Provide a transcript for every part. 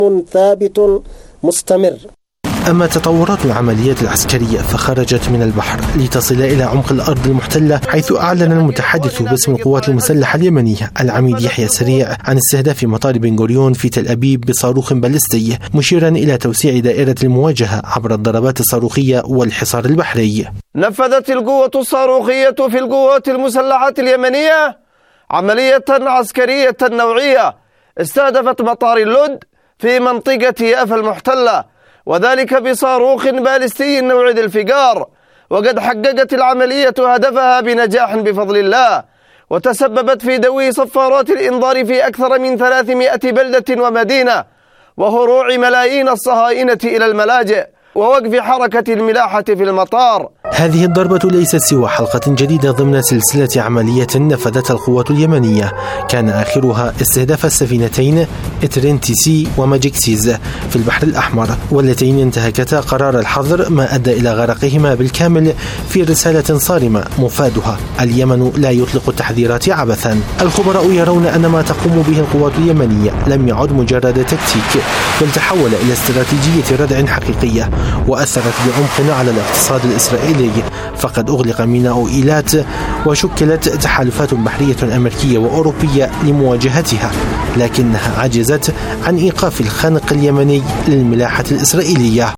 ثابت مستمر. أما تطورات العمليات العسكرية فخرجت من البحر لتصل إلى عمق الأرض المحتلة، حيث أعلن المتحدث باسم القوات المسلحة اليمنية العميد يحيى سريع عن استهداف مطار بن غوريون في تل أبيب بصاروخ باليستي، مشيرا إلى توسيع دائرة المواجهة عبر الضربات الصاروخية والحصار البحري. نفذت القوة الصاروخية في القوات المسلحة اليمنية عملية عسكرية نوعية استهدفت مطار اللد في منطقة يافا المحتلة، وذلك بصاروخ باليستي نوع ذي الفقار، وقد حققت العملية هدفها بنجاح بفضل الله، وتسببت في دوي صفارات الإنذار في أكثر من 300 بلدة ومدينة، وهروع ملايين الصهاينة إلى الملاجئ، ووقف حركة الملاحة في المطار. هذه الضربة ليست سوى حلقة جديدة ضمن سلسلة عملية نفذتها القوات اليمنية، كان آخرها استهداف السفينتين إترنتيسي وماجيكسيز في البحر الأحمر، واللتين انتهكتا قرار الحظر ما أدى إلى غرقهما بالكامل، في رسالة صارمة مفادها: اليمن لا يطلق التحذيرات عبثا. الخبراء يرون أن ما تقوم به القوات اليمنية لم يعد مجرد تكتيك، بل تحول إلى استراتيجية ردع حقيقية، وأثرت بعمق على الاقتصاد الإسرائيلي، فقد أغلق ميناء إيلات وشكلت تحالفات بحرية أمريكية وأوروبية لمواجهتها، لكنها عجزت عن إيقاف الخنق اليمني للملاحة الإسرائيلية.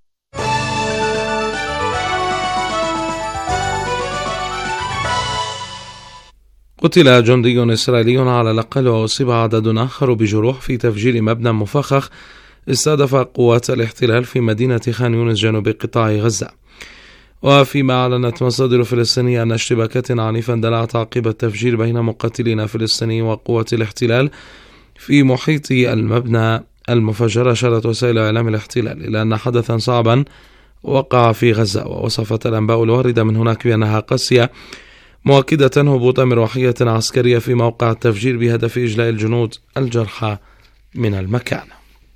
قتل جندي إسرائيلي على الأقل، وأصيب عدد آخر بجروح في تفجير مبنى مفخخ استهدف قوات الاحتلال في مدينة خان يونس جنوب قطاع غزة. وفيما أعلنت مصادر فلسطينية أن اشتباكات عنيفة اندلعت عقب التفجير بين مقاتلين فلسطينيين وقوات الاحتلال في محيط المبنى المفجر، أشارت وسائل إعلام الاحتلال إلى أن حدثا صعبا وقع في غزة، ووصفت الأنباء الواردة من هناك بأنها قاسية، مؤكدة هبوط مروحية عسكرية في موقع التفجير بهدف إجلاء الجنود الجرحى من المكان.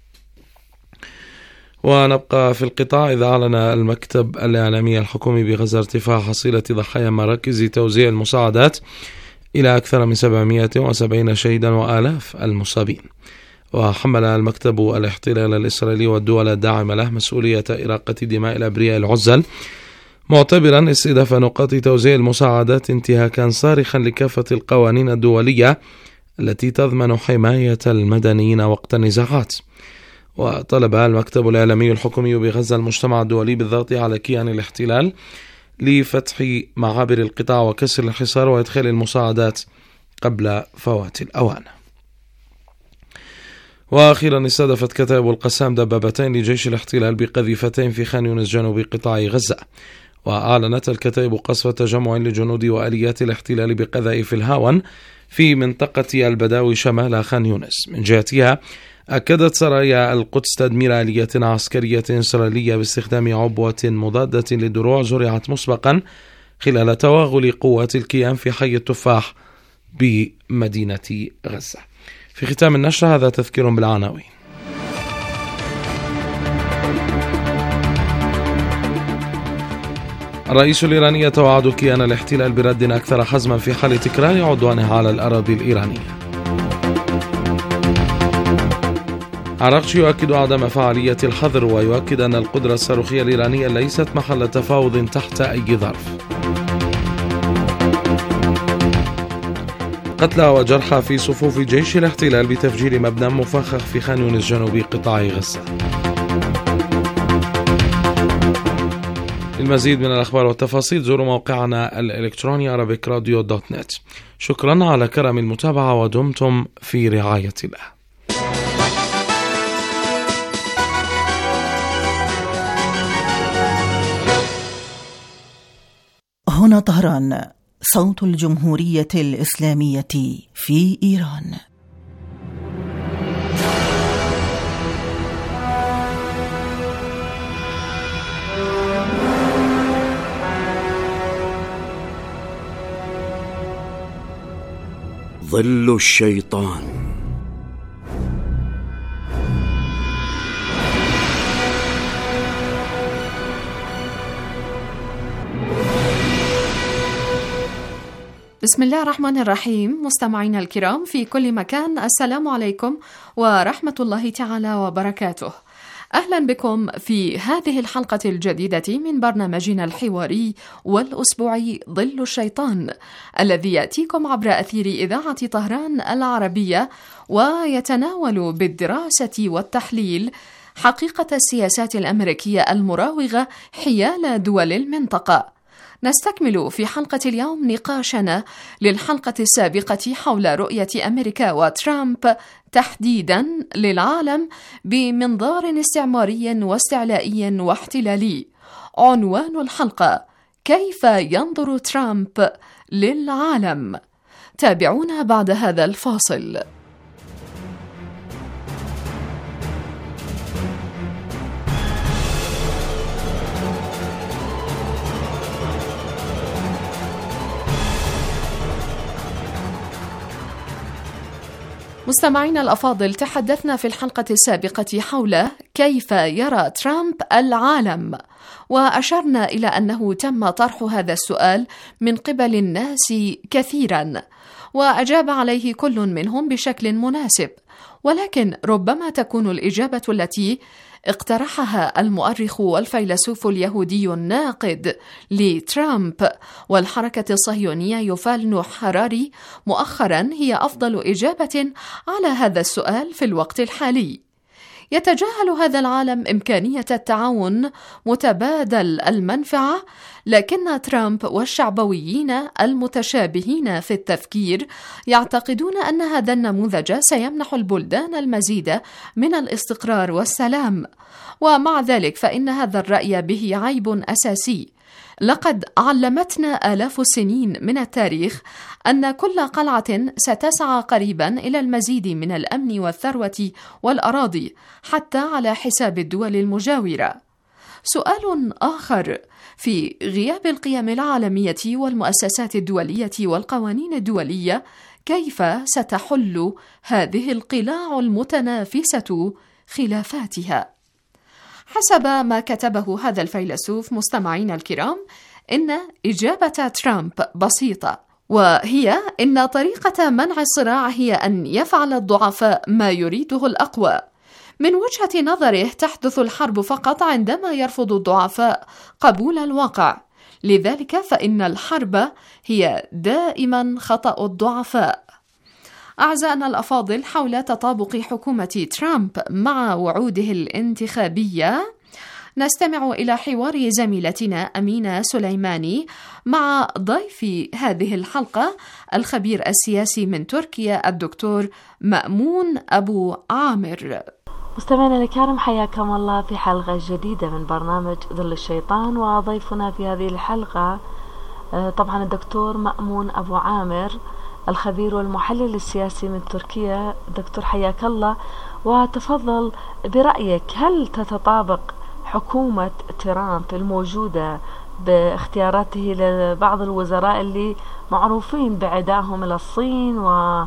ونبقى في القطاع، إذا أعلن المكتب الإعلامي الحكومي بغزة ارتفاع حصيلة ضحايا مراكز توزيع المساعدات إلى أكثر من 770 شهيدا وآلاف المصابين. وحمل المكتب الاحتلال الإسرائيلي والدول الداعمة له مسؤولية إراقة دماء الأبرياء العزل، معتبرا استهداف نقاط توزيع المساعدات انتهاكا صارخا لكافة القوانين الدولية التي تضمن حماية المدنيين وقت النزاعات. وطلب المكتب الإعلامي الحكومي بغزة المجتمع الدولي بالضغط على كيان الاحتلال لفتح معابر القطاع وكسر الحصار وإدخال المساعدات قبل فوات الأوان. وأخيرا استهدفت كتائب القسام دبابتين لجيش الاحتلال بقذيفتين في خان يونس جنوب قطاع غزة. وأعلنت الكتائب قصف تجمع لجنود وآليات الاحتلال بقذائف الهاون في منطقة البداوي شمال خان يونس. من جهتها أكدت سرايا القدس تدمير آلية عسكرية إسرائيلية باستخدام عبوة مضادة للدروع زرعت مسبقا خلال توغل قوات الكيان في حي التفاح بمدينة غزة. في ختام النشرة هذا تذكير بالعناوين. الرئيس الإيراني يتوعد كيان الاحتلال برد أكثر حزما في حال تكرار عدوانه على الأراضي الإيرانية. عراقشي يؤكد عدم فعالية الحظر، ويؤكد أن القدرة الصاروخية الإيرانية ليست محل تفاوض تحت أي ظرف. قتلى وجرحى في صفوف جيش الاحتلال بتفجير مبنى مفخخ في خان يونس جنوب قطاع غزة. للمزيد من الأخبار والتفاصيل زوروا موقعنا الإلكتروني arabicradio.net. شكرا على كرم المتابعة، ودمتم في رعاية الله. هنا طهران، صوت الجمهورية الإسلامية في إيران. ظل الشيطان. بسم الله الرحمن الرحيم. مستمعينا الكرام في كل مكان، السلام عليكم ورحمة الله تعالى وبركاته. أهلا بكم في هذه الحلقة الجديدة من برنامجنا الحواري والأسبوعي ظل الشيطان، الذي يأتيكم عبر أثير إذاعة طهران العربية، ويتناول بالدراسة والتحليل حقيقة السياسات الأمريكية المراوغة حيال دول المنطقة. نستكمل في حلقة اليوم نقاشنا للحلقة السابقة حول رؤية أمريكا وترامب تحديدا للعالم بمنظار استعماري واستعلائي واحتلالي. عنوان الحلقة: كيف ينظر ترامب للعالم؟ تابعونا بعد هذا الفاصل. مستمعينا الأفاضل، تحدثنا في الحلقة السابقة حول كيف يرى ترامب العالم، وأشرنا إلى أنه تم طرح هذا السؤال من قبل الناس كثيرا، وأجاب عليه كل منهم بشكل مناسب، ولكن ربما تكون الإجابة التي اقترحها المؤرخ والفيلسوف اليهودي الناقد لترامب والحركة الصهيونية يوفال نوح هراري مؤخرا هي أفضل إجابة على هذا السؤال في الوقت الحالي. يتجاهل هذا العالم إمكانية التعاون متبادل المنفعة، لكن ترامب والشعبويين المتشابهين في التفكير يعتقدون أن هذا النموذج سيمنح البلدان المزيد من الاستقرار والسلام، ومع ذلك فإن هذا الرأي به عيب أساسي. لقد علمتنا آلاف السنين من التاريخ أن كل قلعة ستسعى قريبا إلى المزيد من الأمن والثروة والأراضي حتى على حساب الدول المجاورة. سؤال آخر: في غياب القيم العالمية والمؤسسات الدولية والقوانين الدولية، كيف ستحل هذه القلاع المتنافسة خلافاتها؟ حسب ما كتبه هذا الفيلسوف مستمعين الكرام، إن إجابة ترامب بسيطة، وهي إن طريقة منع الصراع هي أن يفعل الضعفاء ما يريده الأقوى. من وجهة نظره تحدث الحرب فقط عندما يرفض الضعفاء قبول الواقع، لذلك فإن الحرب هي دائما خطأ الضعفاء. أعزائنا الأفاضل، حول تطابق حكومة ترامب مع وعوده الانتخابية نستمع إلى حوار زميلتنا أمينة سليماني مع ضيف هذه الحلقة الخبير السياسي من تركيا الدكتور مأمون أبو عامر. مستمعينا الكرام، حياكم الله في حلقة جديدة من برنامج ظل الشيطان، وضيفنا في هذه الحلقة طبعا الدكتور مأمون أبو عامر الخبير والمحلل السياسي من تركيا. دكتور حياك الله، وتفضل برأيك، هل تتطابق حكومة ترامب الموجودة باختياراته لبعض الوزراء اللي معروفين بعدائهم إلى الصين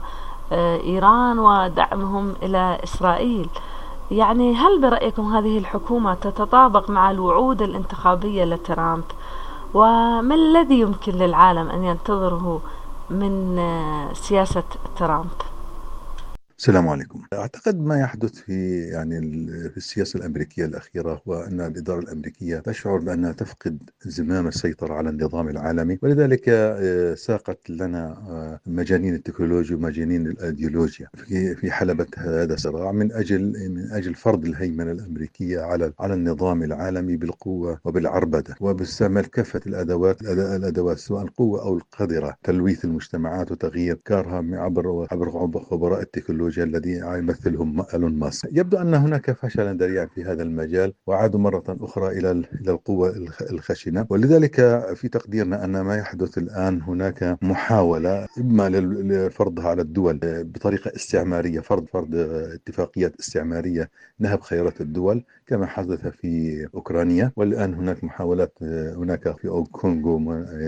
وإيران ودعمهم إلى إسرائيل، يعني هل برأيكم هذه الحكومة تتطابق مع الوعود الانتخابية لترامب؟ وما الذي يمكن للعالم أن ينتظره من سياسة ترامب؟ السلام عليكم. أعتقد ما يحدث في السياسة الأمريكية الأخيرة هو أن الإدارة الأمريكية تشعر بأنها تفقد زمام السيطرة على النظام العالمي، ولذلك ساقت لنا مجانين التكنولوجيا ومجانين الأيديولوجيا في حلبة هذا الصراع من أجل فرض الهيمنة الأمريكية على النظام العالمي بالقوة وبالعربدة وباستعمال كافة الأدوات سواء القوة أو القدرة، تلويث المجتمعات وتغيير أفكارها عبر خبراء التكنولوجيا الذي يمثلهم إيلون ماسك. يبدو أن هناك فشلا ذريعا في هذا المجال، وعادوا مرة أخرى إلى القوة الخشنة، ولذلك في تقديرنا أن ما يحدث الآن هناك محاولة إما لفرضها على الدول بطريقة استعمارية، فرض اتفاقيات استعمارية نهب خيرات الدول كما حدث في أوكرانيا، والآن هناك محاولات هناك في كونغو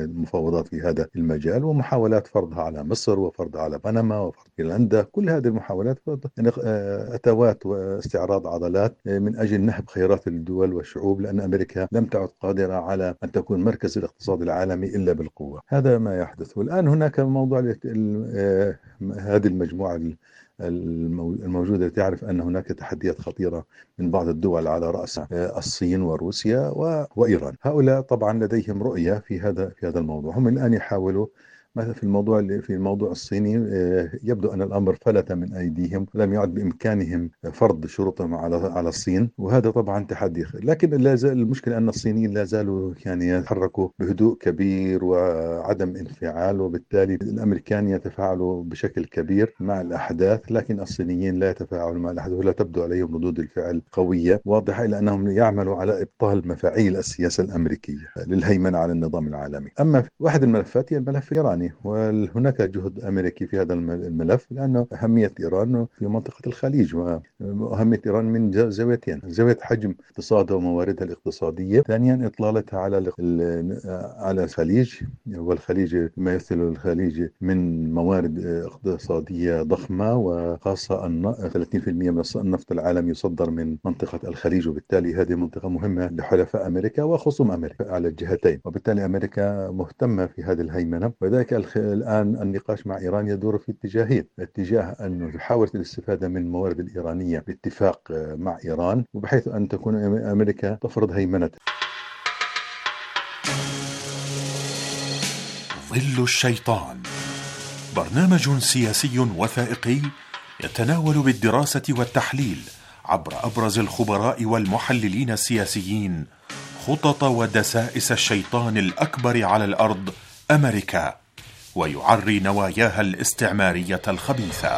مفاوضات في هذا المجال، ومحاولات فرضها على مصر وفرضها على بنما وفرض فنلندا. كل هذه المحاولات محاولات أتوات واستعراض عضلات من أجل نهب خيرات الدول والشعوب، لأن أمريكا لم تعد قادرة على أن تكون مركز الاقتصاد العالمي إلا بالقوة. هذا ما يحدث. والآن هناك موضوع هذه المجموعة الموجودة تعرف أن هناك تحديات خطيرة من بعض الدول على رأس الصين وروسيا وإيران. هؤلاء طبعا لديهم رؤية في هذا الموضوع. هم الآن يحاولوا مثلا في الموضوع الصيني يبدو أن الأمر فلت من أيديهم، ولم يعد بإمكانهم فرض شروطهم على الصين، وهذا طبعا تحدي. لكن لا زال المشكلة أن الصينيين لا زالوا يعني يتحركوا بهدوء كبير وعدم انفعال، وبالتالي الأمريكان يتفاعلوا بشكل كبير مع الأحداث، لكن الصينيين لا يتفاعلوا مع الأحداث ولا تبدو عليهم ردود الفعل قوية واضحة، إلا أنهم يعملوا على إبطال مفاعيل السياسة الأمريكية للهيمنة على النظام العالمي. أما واحد الملفات هي الملف الإيراني، وهناك جهد أمريكي في هذا الملف، لأنه أهمية إيران في منطقة الخليج، وأهمية إيران من زاويتين: زاوية حجم اقتصادها ومواردها الاقتصادية، ثانيا إطلالتها على الخليج، والخليج ما يمثل الخليج من موارد اقتصادية ضخمة، وخاصة 30% من النفط العالمي يصدر من منطقة الخليج، وبالتالي هذه منطقة مهمة لحلفاء أمريكا وخصوم أمريكا على الجهتين، وبالتالي أمريكا مهتمة في هذه الهيمنة. وذلك الآن النقاش مع إيران يدور في اتجاهين: اتجاه أن تحاول الاستفادة من الموارد الإيرانية باتفاق مع إيران، وبحيث أن تكون أمريكا تفرض هيمنتها. ظل الشيطان، برنامج سياسي وثائقي يتناول بالدراسة والتحليل عبر أبرز الخبراء والمحللين السياسيين خطط ودسائس الشيطان الأكبر على الأرض أمريكا، ويعري نواياها الاستعمارية الخبيثة.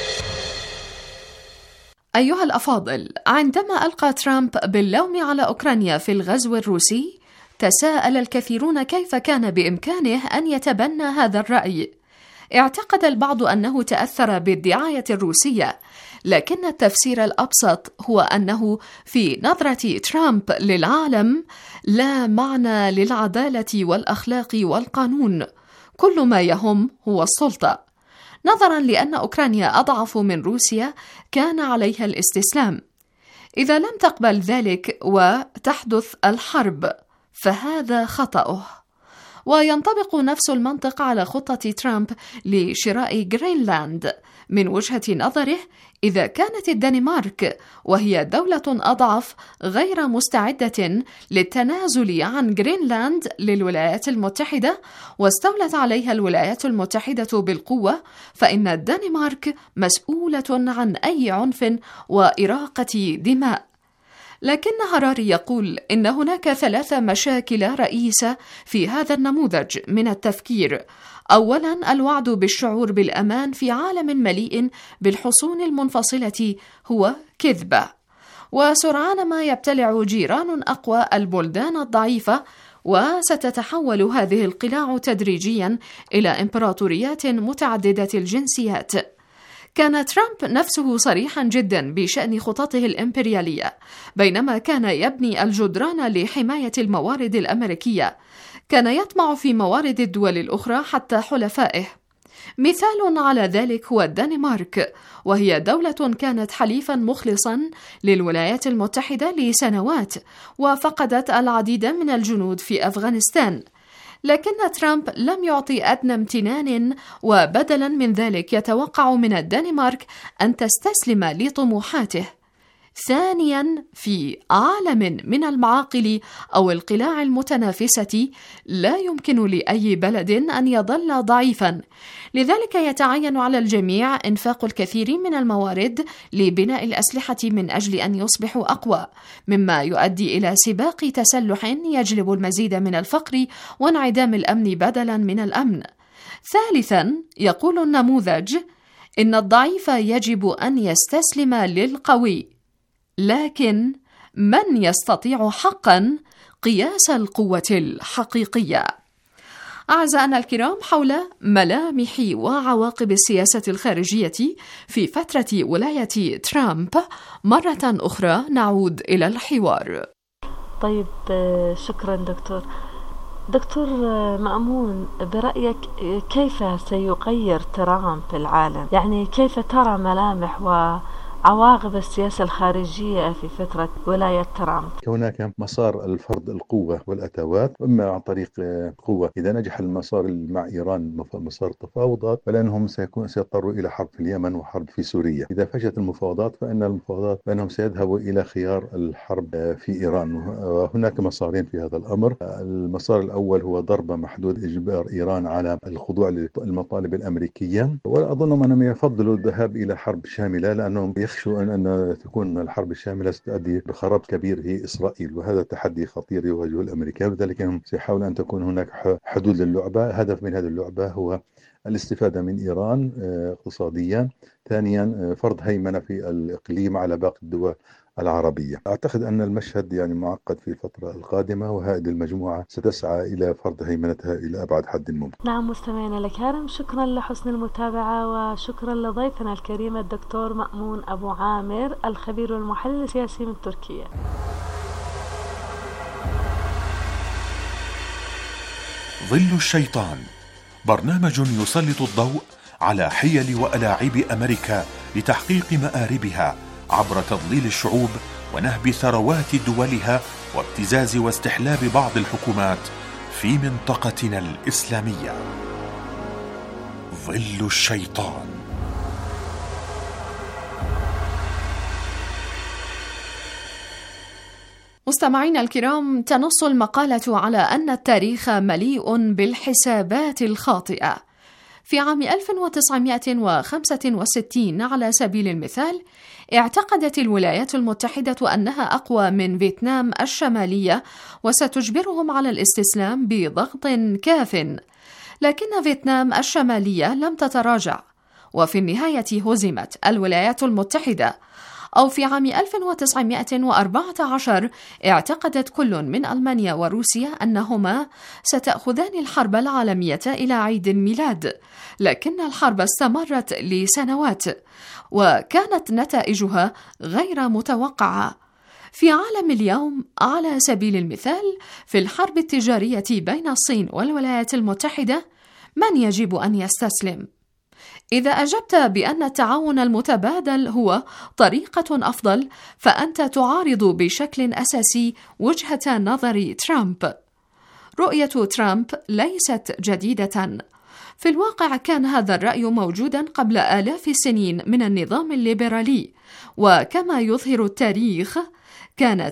أيها الأفاضل، عندما ألقى ترامب باللوم على أوكرانيا في الغزو الروسي، تساءل الكثيرون كيف كان بإمكانه أن يتبنى هذا الرأي. اعتقد البعض أنه تأثر بالدعاية الروسية، لكن التفسير الأبسط هو أنه في نظرة ترامب للعالم لا معنى للعدالة والأخلاق والقانون، كل ما يهم هو السلطة. نظرا لأن أوكرانيا أضعف من روسيا كان عليها الاستسلام. إذا لم تقبل ذلك وتحدث الحرب فهذا خطأه. وينطبق نفس المنطق على خطة ترامب لشراء غرينلاند. من وجهة نظره، إذا كانت الدنمارك وهي دولة أضعف غير مستعدة للتنازل عن غرينلاند للولايات المتحدة واستولت عليها الولايات المتحدة بالقوة، فإن الدنمارك مسؤولة عن أي عنف وإراقة دماء. لكن هراري يقول إن هناك 3 مشاكل رئيسة في هذا النموذج من التفكير. أولاً، الوعد بالشعور بالأمان في عالم مليء بالحصون المنفصلة هو كذبة، وسرعان ما يبتلع جيران أقوى البلدان الضعيفة، وستتحول هذه القلاع تدريجياً إلى إمبراطوريات متعددة الجنسيات. كان ترامب نفسه صريحا جدا بشأن خططه الإمبريالية، بينما كان يبني الجدران لحماية الموارد الأمريكية، كان يطمع في موارد الدول الأخرى حتى حلفائه. مثال على ذلك هو الدنمارك، وهي دولة كانت حليفا مخلصا للولايات المتحدة لسنوات، وفقدت العديد من الجنود في أفغانستان. لكن ترامب لم يعطي أدنى امتنان، وبدلا من ذلك يتوقع من الدنمارك أن تستسلم لطموحاته. ثانيا، في عالم من المعاقل أو القلاع المتنافسة لا يمكن لأي بلد أن يظل ضعيفا، لذلك يتعين على الجميع إنفاق الكثير من الموارد لبناء الأسلحة من أجل أن يصبحوا أقوى، مما يؤدي إلى سباق تسلح يجلب المزيد من الفقر وانعدام الأمن بدلا من الأمن. ثالثا، يقول النموذج إن الضعيف يجب أن يستسلم للقوي، لكن من يستطيع حقا قياس القوة الحقيقية؟ أعزائنا الكرام، حول ملامح وعواقب السياسة الخارجية في فترة ولاية ترامب مرة أخرى نعود إلى الحوار. طيب، شكرا دكتور. دكتور مأمون، برأيك كيف سيغير ترامب العالم؟ يعني كيف ترى ملامح وعواقب السياسة الخارجية في فترة ولاية ترامب؟ هناك مسار الفرض القوة والأتوات، إما عن طريق قوة. إذا نجح المسار مع إيران مسار التفاوضات، فلأنهم سيضطروا إلى حرب في اليمن وحرب في سوريا. إذا فشلت المفاوضات فإنهم سيذهبوا إلى خيار الحرب في إيران. وهناك مسارين في هذا الأمر. المسار الأول هو ضربة محدود، إجبار إيران على الخضوع للمطالب الأمريكية، وأظن أنهم يفضلوا الذهاب إلى حرب شاملة، لأنهم يخشوا أن تكون الحرب الشاملة ستؤدي بخراب كبير في إسرائيل، وهذا تحدي خطير يواجهه الأمريكان. لذلك هم سيحاولوا أن تكون هناك حدود للعبة. هدف من هذه اللعبة هو الاستفادة من إيران اقتصاديا. ثانيا فرض هيمنة في الإقليم على باقي الدول العربية. أعتقد أن المشهد معقد في الفترة القادمة، وهذه المجموعة ستسعى إلى فرض هيمنتها إلى أبعد حد ممكن. نعم مستمعينا الكرام، شكرا لحسن المتابعة، وشكرا لضيفنا الكريم الدكتور مأمون أبو عامر، الخبير والمحلل السياسي من تركيا. ظل الشيطان، برنامج يسلط الضوء على حيل وألاعيب أمريكا لتحقيق مآربها عبر تضليل الشعوب ونهب ثروات دولها وابتزاز واستحلاب بعض الحكومات في منطقتنا الإسلامية. ظل الشيطان. مستمعينا الكرام، تنص المقالة على أن التاريخ مليء بالحسابات الخاطئة. في عام 1965 على سبيل المثال، اعتقدت الولايات المتحدة أنها أقوى من فيتنام الشمالية وستجبرهم على الاستسلام بضغط كاف، لكن فيتنام الشمالية لم تتراجع، وفي النهاية هزمت الولايات المتحدة. أو في عام 1914 اعتقدت كل من ألمانيا وروسيا أنهما ستأخذان الحرب العالمية إلى عيد الميلاد، لكن الحرب استمرت لسنوات وكانت نتائجها غير متوقعة. في عالم اليوم على سبيل المثال، في الحرب التجارية بين الصين والولايات المتحدة، من يجب أن يستسلم؟ إذا أجبت بأن التعاون المتبادل هو طريقة أفضل، فأنت تعارض بشكل أساسي وجهة نظر ترامب. رؤية ترامب ليست جديدة. في الواقع كان هذا الرأي موجودا قبل آلاف السنين من النظام الليبرالي، وكما يظهر التاريخ كانت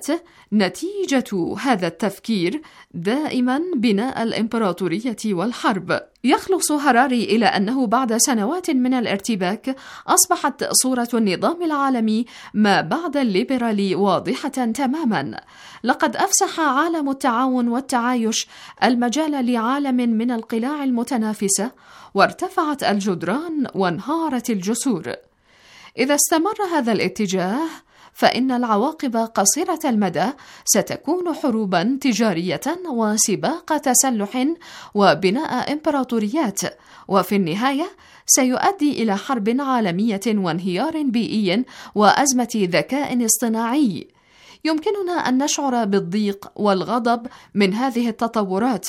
نتيجة هذا التفكير دائما بناء الإمبراطورية والحرب. يخلص هراري إلى أنه بعد سنوات من الارتباك أصبحت صورة النظام العالمي ما بعد الليبرالي واضحة تماما. لقد أفسح عالم التعاون والتعايش المجال لعالم من القلاع المتنافسة، وارتفعت الجدران وانهارت الجسور. إذا استمر هذا الاتجاه، فإن العواقب قصيرة المدى ستكون حروبا تجارية وسباق تسلح وبناء إمبراطوريات، وفي النهاية سيؤدي إلى حرب عالمية وانهيار بيئي وأزمة ذكاء اصطناعي. يمكننا أن نشعر بالضيق والغضب من هذه التطورات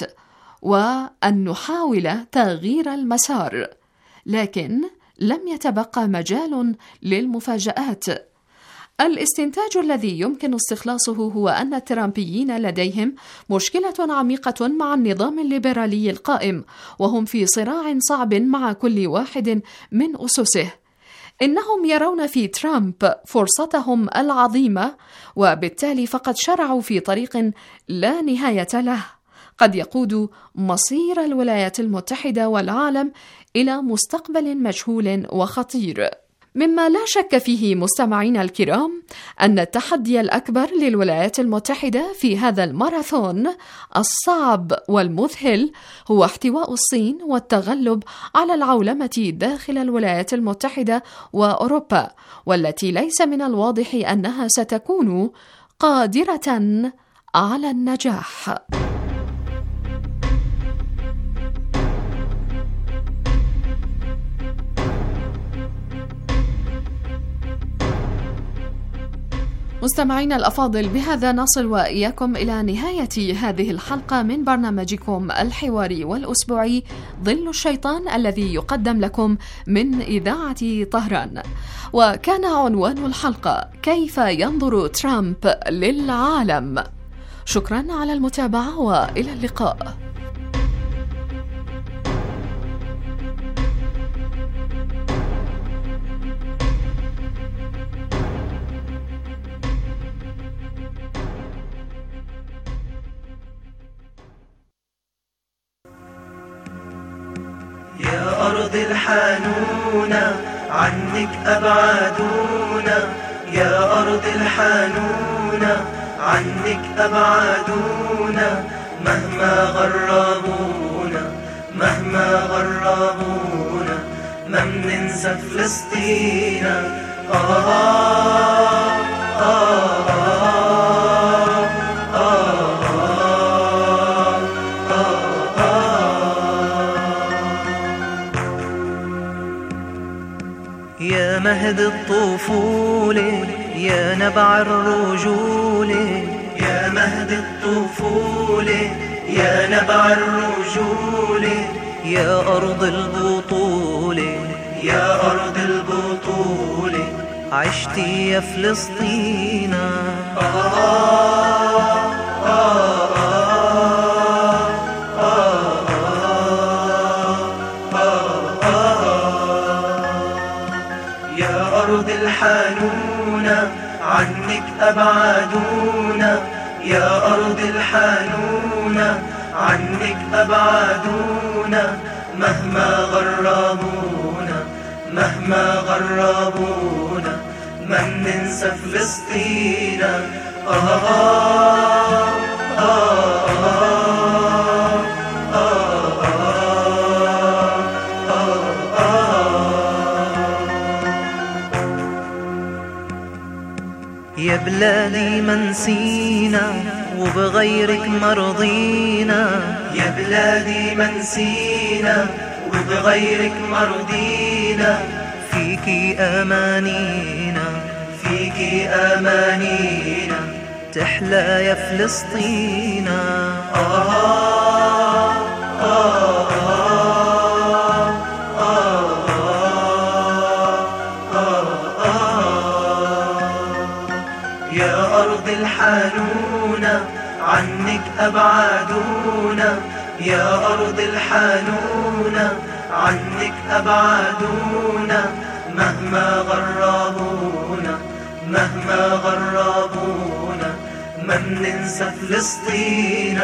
وأن نحاول تغيير المسار، لكن لم يتبقى مجال للمفاجآت. الاستنتاج الذي يمكن استخلاصه هو أن الترامبيين لديهم مشكلة عميقة مع النظام الليبرالي القائم، وهم في صراع صعب مع كل واحد من أسسه. إنهم يرون في ترامب فرصتهم العظيمة، وبالتالي فقد شرعوا في طريق لا نهاية له قد يقود مصير الولايات المتحدة والعالم إلى مستقبل مجهول وخطير. مما لا شك فيه مستمعينا الكرام أن التحدي الأكبر للولايات المتحدة في هذا الماراثون الصعب والمذهل هو احتواء الصين والتغلب على العولمة داخل الولايات المتحدة وأوروبا، والتي ليس من الواضح أنها ستكون قادرة على النجاح. مستمعينا الأفاضل، بهذا نصل وإياكم إلى نهاية هذه الحلقة من برنامجكم الحواري والأسبوعي ظل الشيطان، الذي يقدم لكم من إذاعة طهران. وكان عنوان الحلقة: كيف ينظر ترامب للعالم؟ شكرا على المتابعة وإلى اللقاء. يا أرض الحانونة عنك أبعدونا، يا أرض الحانونة عنك أبعدونا، مهما غربونا مهما غربونا ما مننسى فلسطين. يا مهد الطفولة يا نبع الرجولة، يا مهد الطفولة يا نبع الرجولة، يا أرض البطولة يا أرض البطولة، عشتي يا فلسطين. يا أرض الحانونة عنك أبعدونا، يا أرض الحانونة عنك أبعدونا، مهما غربونا مهما غربونا ما مننسى فلسطين. يا بلادي منسينا وبغيرك مرضينا، يا بلادي منسينا وبغيرك مرضينا، فيكي أمانينا فيكي أمانينا، تحلى يا فلسطين. يا أرض الحانونة عنك أبعدونا، يا أرض الحانونة عنك أبعدونا، مهما غربونا مهما غربونا ما مننسى فلسطين.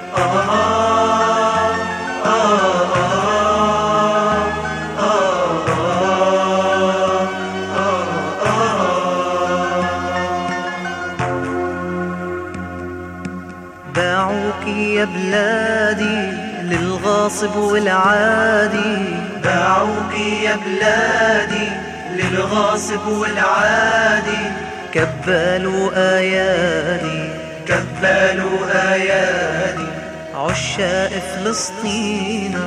باعوكي يا بلادي للغاصب والعادي، باعوكي يا بلادي للغاصب والعادي، كبلوا أيادي كبلوا أيادي، عشاق فلسطين.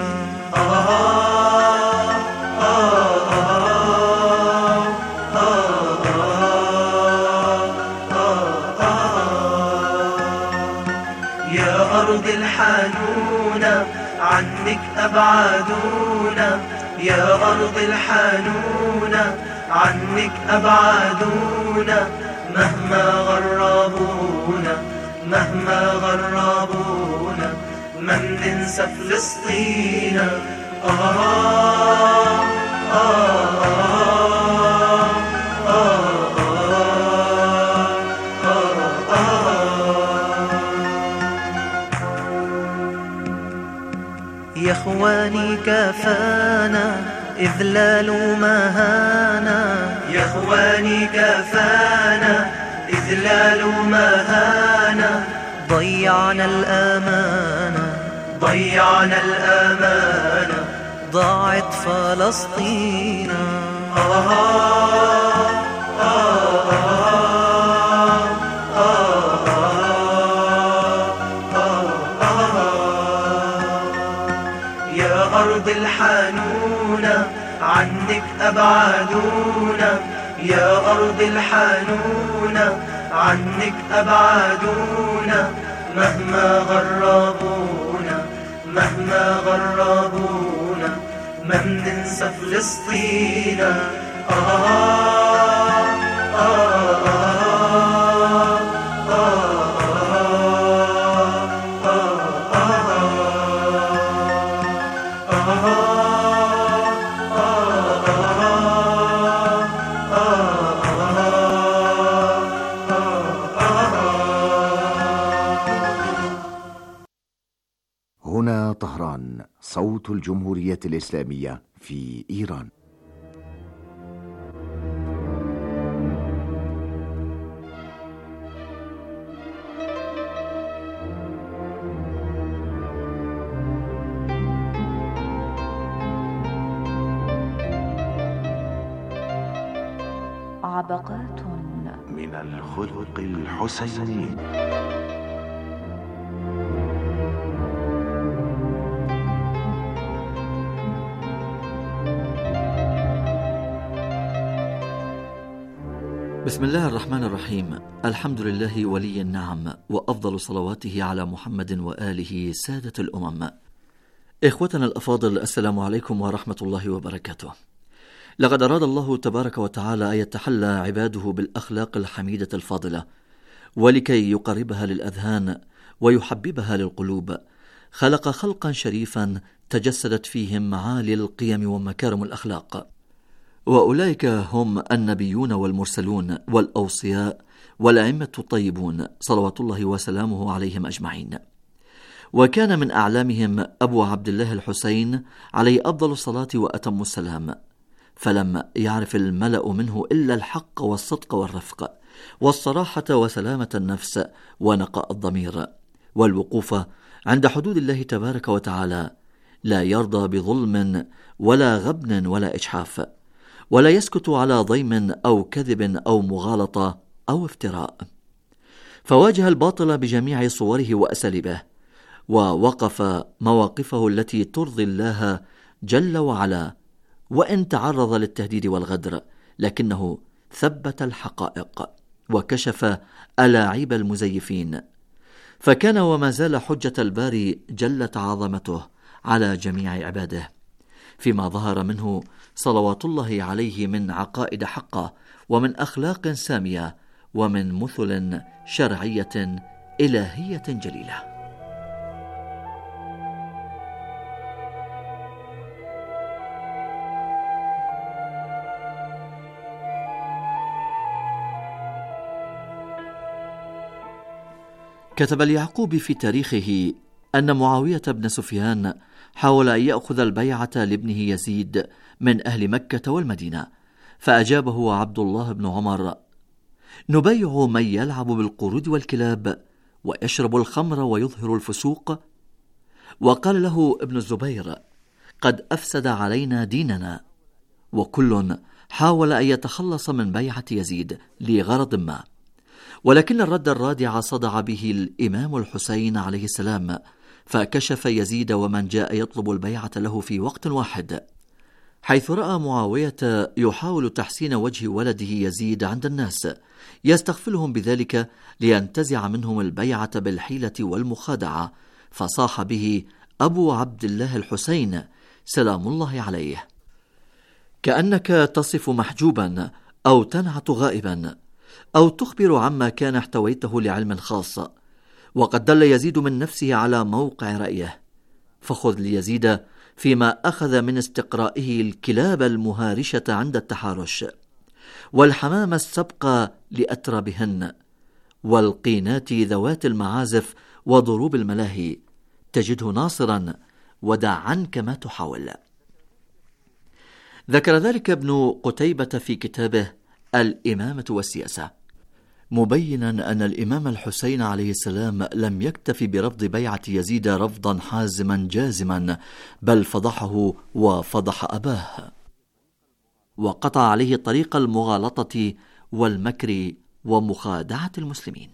يا أرض الحانونة عنك أبعدونا، يا أرض الحانونة عنك أبعدونا، مهما غربونا مهما غربونا ما مننسى فلسطين. يا اخواني كفانا إذلال ومهانا، يا اخواني كفانا إذلال ومهانا، ضيعنا الأمانة ضيعنا الأمانة، ضاعت فلسطين. يا أرض الحانونة عنك أبعدونا، يا أرض الحانونة عنك أبعدونا مهما غربونا، مهما غربونا ما بننسى فلسطين. هنا طهران، صوت الجمهورية الإسلامية في إيران. عبقات من الخلق الحسيني. بسم الله الرحمن الرحيم. الحمد لله ولي النعم، وأفضل صلواته على محمد وآله سادة الأمم. إخوتنا الأفاضل، السلام عليكم ورحمة الله وبركاته. لقد أراد الله تبارك وتعالى أن يتحلى عباده بالأخلاق الحميدة الفاضلة، ولكي يقربها للأذهان ويحببها للقلوب خلق خلقا شريفا تجسدت فيهم معالي القيم ومكارم الأخلاق، وأولئك هم النبيون والمرسلون والأوصياء والأئمة الطيبون صلوات الله وسلامه عليهم أجمعين. وكان من أعلامهم أبو عبد الله الحسين عليه أفضل الصلاة وأتم السلام، فلم يعرف الملأ منه إلا الحق والصدق والرفق والصراحة وسلامة النفس ونقاء الضمير والوقوف عند حدود الله تبارك وتعالى، لا يرضى بظلم ولا غبن ولا إجحاف، ولا يسكت على ضيم أو كذب أو مغالطة أو افتراء، فواجه الباطل بجميع صوره وأساليبه، ووقف مواقفه التي ترضي الله جل وعلا، وإن تعرض للتهديد والغدر لكنه ثبت الحقائق وكشف ألاعيب المزيفين، فكان وما زال حجة الباري جلت عظمته على جميع عباده، فيما ظهر منه صلوات الله عليه من عقائد حقة ومن أخلاق سامية ومن مثل شرعية إلهية جليلة. كتب اليعقوبي في تاريخه أن معاوية بن سفيان حاول أن يأخذ البيعة لابنه يزيد من أهل مكة والمدينة، فأجابه عبد الله بن عمر: نبيع من يلعب بالقرود والكلاب ويشرب الخمر ويظهر الفسوق؟ وقال له ابن الزبير: قد أفسد علينا ديننا. وكل حاول أن يتخلص من بيعة يزيد لغرض ما، ولكن الرد الرادع صدع به الإمام الحسين عليه السلام، فكشف يزيد ومن جاء يطلب البيعة له في وقت واحد، حيث رأى معاوية يحاول تحسين وجه ولده يزيد عند الناس، يستغفلهم بذلك لينتزع منهم البيعة بالحيلة والمخادعة، فصاح به أبو عبد الله الحسين سلام الله عليه: كأنك تصف محجوبا أو تنعت غائبا أو تخبر عما كان احتويته لعلم خاص، وقد دل يزيد من نفسه على موقع رأيه، فخذ ليزيد فيما أخذ من استقرائه الكلاب المهارشة عند التحارش، والحمام السبق لأترابهن، والقينات ذوات المعازف وضروب الملاهي، تجده ناصرا ودع عنك ما تحاول. ذكر ذلك ابن قتيبة في كتابه الإمامة والسياسة، مبينا أن الإمام الحسين عليه السلام لم يكتف برفض بيعة يزيد رفضا حازما جازما، بل فضحه وفضح أباه، وقطع عليه طريق المغالطة والمكر ومخادعة المسلمين.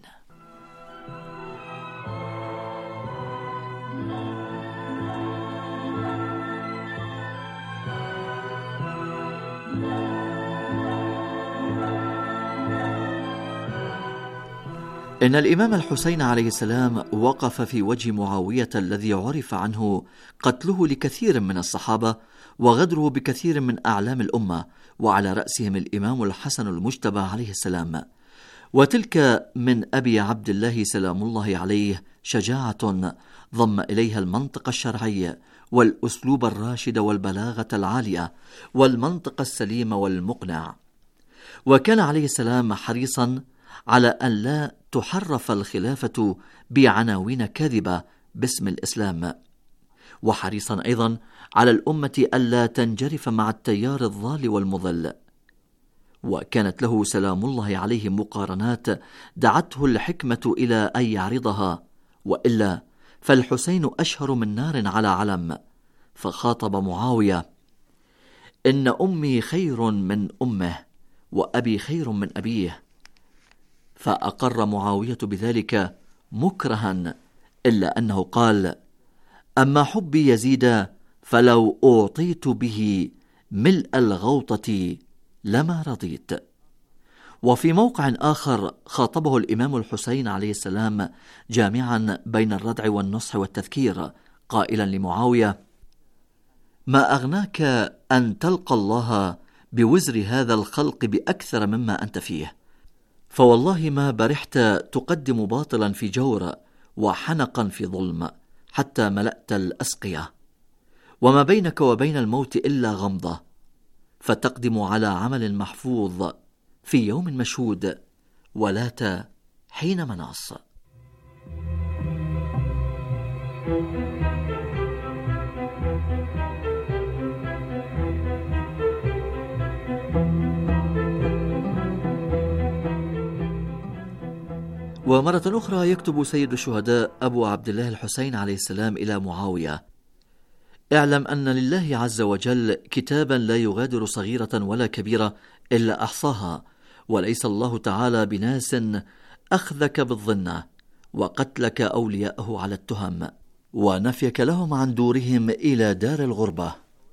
إن الإمام الحسين عليه السلام وقف في وجه معاوية الذي عرف عنه قتله لكثير من الصحابة وغدره بكثير من أعلام الأمة، وعلى رأسهم الإمام الحسن المجتبى عليه السلام. وتلك من أبي عبد الله سلام الله عليه شجاعة ضم إليها المنطق الشرعي والأسلوب الراشد والبلاغة العالية والمنطق السليم والمقنع. وكان عليه السلام حريصا على أن لا تحرف الخلافة بعناوين كاذبة باسم الإسلام، وحريصا أيضا على الأمة ألا تنجرف مع التيار الضال والمضل. وكانت له سلام الله عليه مقارنات دعته الحكمة إلى أن يعرضها، وإلا فالحسين أشهر من نار على علم. فخاطب معاوية: إن أمي خير من أمه وأبي خير من أبيه. فأقر معاوية بذلك مكرها، إلا أنه قال: أما حبي يزيد فلو أعطيت به ملء الغوطة لما رضيت. وفي موقع آخر خاطبه الإمام الحسين عليه السلام جامعا بين الردع والنصح والتذكير، قائلا لمعاوية: ما أغناك أن تلقى الله بوزر هذا الخلق بأكثر مما أنت فيه، فوالله ما برحت تقدم باطلا في جور وحنقا في ظلم حتى ملأت الأسقية، وما بينك وبين الموت إلا غمضة، فتقدم على عمل محفوظ في يوم مشهود ولات حين مناص. ومرة أخرى يكتب سيد الشهداء أبو عبد الله الحسين عليه السلام إلى معاوية: اعلم أن لله عز وجل كتابا لا يغادر صغيرة ولا كبيرة إلا أحصاها، وليس الله تعالى بناس أخذك بالظنة وقتلك أولياءه على التهم ونفيك لهم عن دورهم إلى دار الغربة.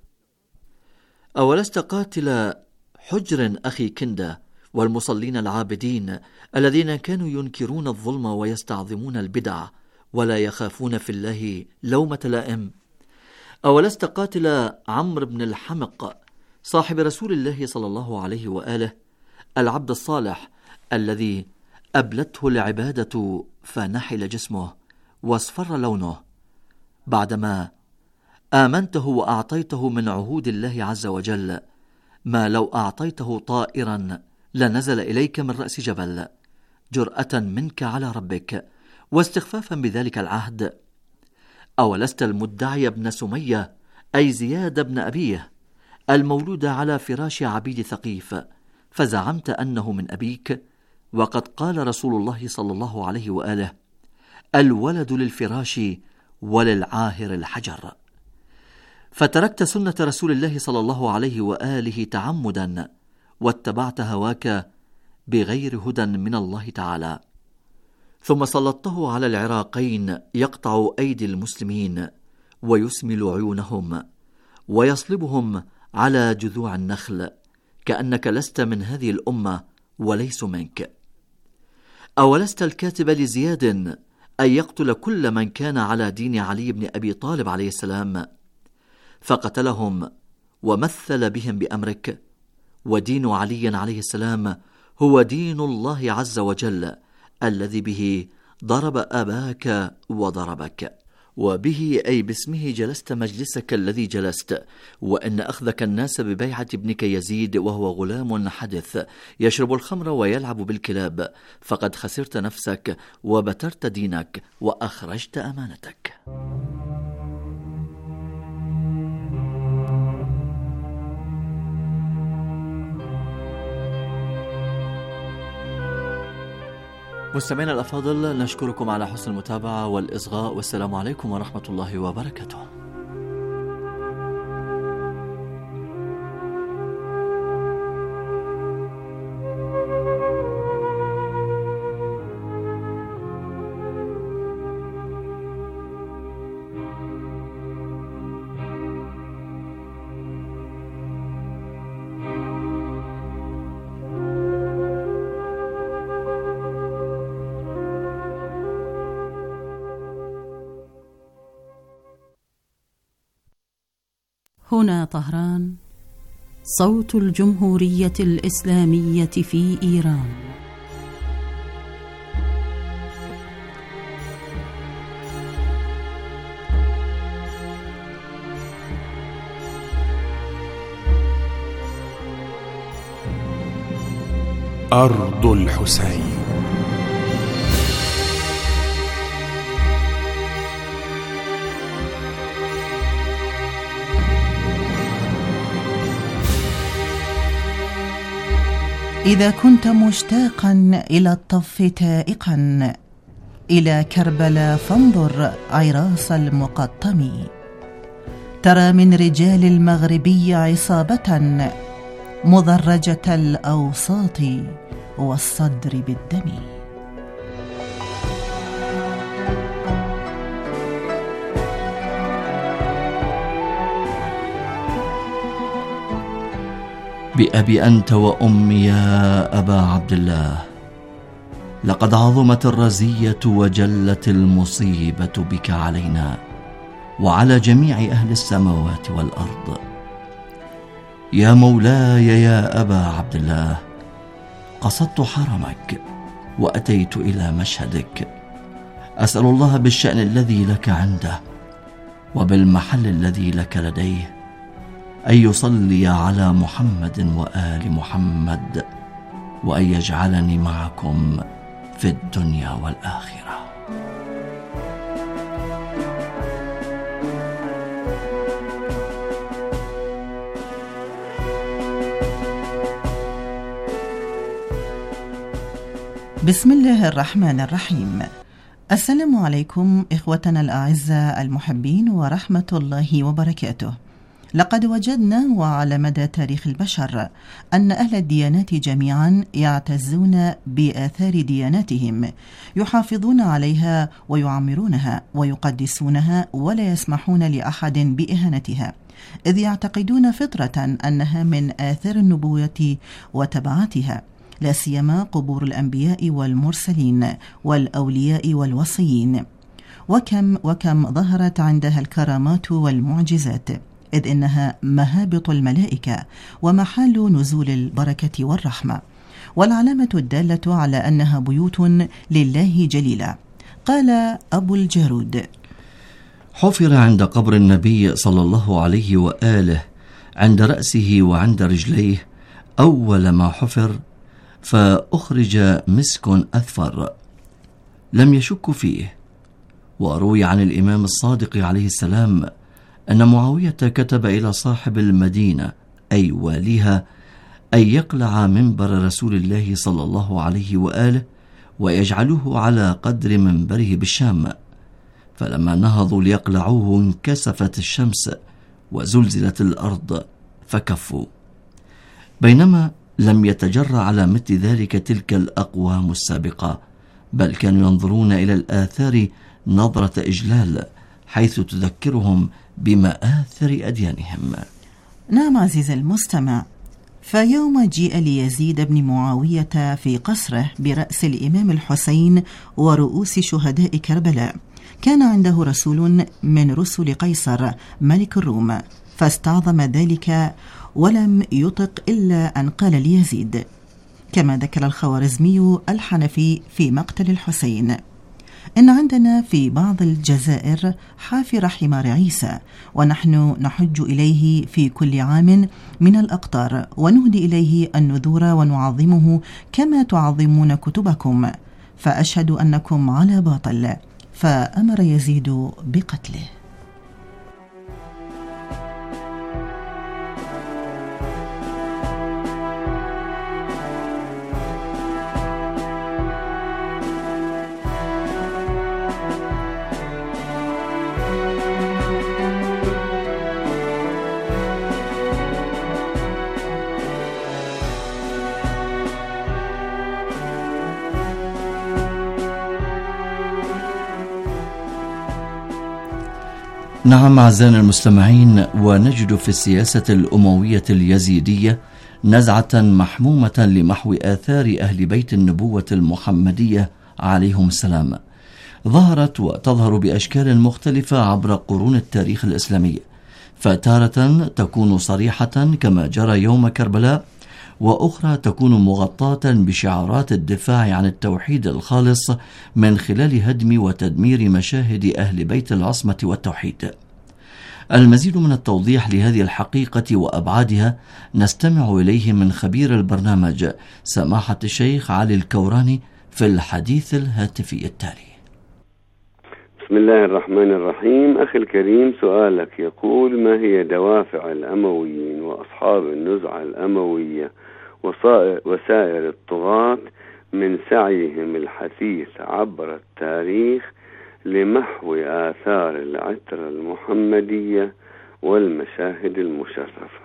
أولست قاتل حجر أخي كندة والمصلين العابدين الذين كانوا ينكرون الظلم ويستعظمون البدع ولا يخافون في الله لومة لائم؟ أولست قاتل عمرو بن الحمق صاحب رسول الله صلى الله عليه وآله العبد الصالح الذي أبلته العبادة فنحل جسمه واصفر لونه بعدما آمنته وأعطيته من عهود الله عز وجل ما لو أعطيته طائرا لنزل إليك من رأس جبل، جرأة منك على ربك واستخفافا بذلك العهد؟ أولست المدعي ابن سمية أي زياد بن أبيه المولود على فراش عبيد ثقيف، فزعمت أنه من أبيك، وقد قال رسول الله صلى الله عليه وآله: الولد للفراش وللعاهر الحجر. فتركت سنة رسول الله صلى الله عليه وآله تعمدا واتبعت هواك بغير هدى من الله تعالى، ثم سلطته على العراقين يقطع أيدي المسلمين ويسمل عيونهم ويصلبهم على جذوع النخل، كأنك لست من هذه الأمة وليس منك. أولست الكاتب لزياد أن يقتل كل من كان على دين علي بن أبي طالب عليه السلام، فقتلهم ومثل بهم بأمرك، ودين علي عليه السلام هو دين الله عز وجل الذي به ضرب أباك وضربك، وبه أي باسمه جلست مجلسك الذي جلست، وإن أخذك الناس ببيعة ابنك يزيد وهو غلام حدث يشرب الخمر ويلعب بالكلاب، فقد خسرت نفسك وبترت دينك وأخرجت أمانتك. مستمعينا الأفاضل، نشكركم على حسن المتابعة والإصغاء، والسلام عليكم ورحمة الله وبركاته. هنا طهران، صوت الجمهورية الإسلامية في إيران. أرض الحسين. إذا كنت مشتاقا إلى الطف تائقا إلى كربلاء فانظر عراس المقطم، ترى من رجال المغربي عصابة مضرجة الأوساط والصدر بالدم. بأبي أنت وأمي يا أبا عبد الله، لقد عظمت الرزية وجلت المصيبة بك علينا وعلى جميع أهل السماوات والأرض. يا مولاي يا أبا عبد الله، قصدت حرمك وأتيت إلى مشهدك، أسأل الله بالشأن الذي لك عنده وبالمحل الذي لك لديه أن يصلي على محمد وآل محمد، وأن يجعلني معكم في الدنيا والآخرة. بسم الله الرحمن الرحيم. السلام عليكم إخوتنا الأعزاء المحبين ورحمة الله وبركاته. لقد وجدنا وعلى مدى تاريخ البشر أن أهل الديانات جميعا يعتزون بآثار دياناتهم، يحافظون عليها ويعمرونها ويقدسونها ولا يسمحون لأحد بإهانتها، إذ يعتقدون فطرة أنها من آثار النبوة وتبعاتها، لا سيما قبور الأنبياء والمرسلين والأولياء والوصيين. وكم ظهرت عندها الكرامات والمعجزات، إذ إنها مهابط الملائكة ومحل نزول البركة والرحمة، والعلامة الدالة على أنها بيوت لله جليلة. قال أبو الجارود: حفر عند قبر النبي صلى الله عليه وآله عند رأسه وعند رجليه أول ما حفر، فأخرج مسك أذفر لم يشك فيه. وروي عن الإمام الصادق عليه السلام أن معاوية كتب إلى صاحب المدينة أي واليها أن يقلع منبر رسول الله صلى الله عليه وآله ويجعله على قدر منبره بالشام، فلما نهضوا ليقلعوه انكسفت الشمس وزلزلت الأرض فكفوا، بينما لم يتجرى على مثل ذلك تلك الأقوام السابقة، بل كانوا ينظرون إلى الآثار نظرة إجلال، حيث تذكرهم بمآثر أديانهم. نعم عزيز المستمع، فيوم جيء ليزيد بن معاوية في قصره برأس الإمام الحسين ورؤوس شهداء كربلاء، كان عنده رسول من رسل قيصر ملك الروم، فاستعظم ذلك ولم يطق إلا أن قال ليزيد، كما ذكر الخوارزمي الحنفي في مقتل الحسين: إن عندنا في بعض الجزائر حافر حمار عيسى، ونحن نحج إليه في كل عام من الأقطار، ونهدي إليه النذور ونعظمه كما تعظمون كتبكم، فأشهد أنكم على باطل. فأمر يزيد بقتله. نعم أعزائنا المستمعين، ونجد في السياسة الأموية اليزيدية نزعة محمومة لمحو آثار أهل بيت النبوة المحمدية عليهم السلام، ظهرت وتظهر بأشكال مختلفة عبر قرون التاريخ الإسلامي، فتارة تكون صريحة كما جرى يوم كربلاء، وأخرى تكون مغطاة بشعارات الدفاع عن التوحيد الخالص من خلال هدم وتدمير مشاهد أهل بيت العصمة والتوحيد. المزيد من التوضيح لهذه الحقيقة وأبعادها نستمع إليه من خبير البرنامج سماحة الشيخ علي الكوراني في الحديث الهاتفي التالي. بسم الله الرحمن الرحيم. أخي الكريم، سؤالك يقول: ما هي دوافع الأمويين وأصحاب النزعة الأموية وسائر الطغاة من سعيهم الحثيث عبر التاريخ لمحو آثار العترة المحمدية والمشاهد المشرفة؟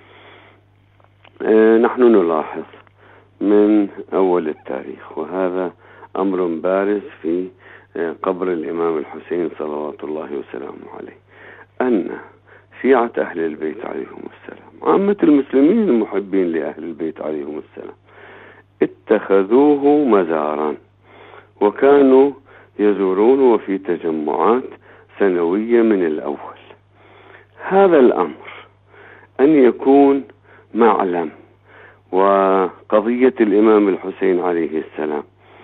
نحن نلاحظ من أول التاريخ، وهذا أمر بارز في قبر الإمام الحسين صلوات الله وسلامه عليه، أن شيعة أهل البيت عليهم السلام، عامة المسلمين المحبين لأهل البيت عليهم السلام، اتخذوه مزارا، وكانوا يزورون في تجمعات سنوية من الأول. هذا الأمر أن يكون معلم وقضية الإمام الحسين عليه السلام،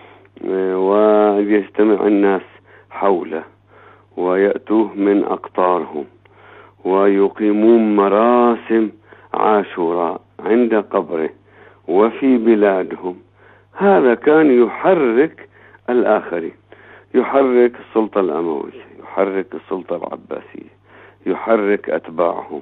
ويجتمع الناس حوله ويأتوه من أقطارهم ويقيمون مراسم عاشوراء عند قبره وفي بلادهم. هذا كان يحرك الآخرين، يحرك السلطة الأموية، يحرك السلطة العباسية، يحرك أتباعهم.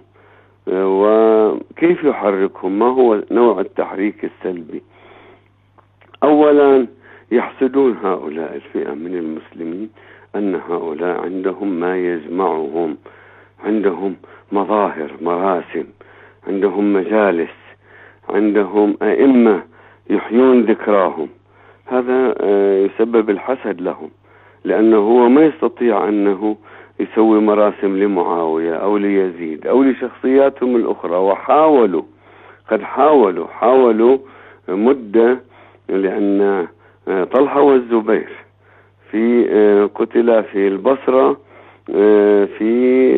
وكيف يحركهم؟ ما هو نوع التحريك السلبي؟ أولا، يحسدون هؤلاء الفئة من المسلمين أن هؤلاء عندهم ما يجمعهم، عندهم مظاهر، مراسم، عندهم مجالس، عندهم أئمة يحيون ذكراهم. هذا يسبب الحسد لهم، لأنه هو ما يستطيع أنه يسوي مراسم لمعاوية أو ليزيد أو لشخصياتهم الأخرى. وحاولوا، قد حاولوا مدة، لأن طلحة والزبير في قتلا في البصرة في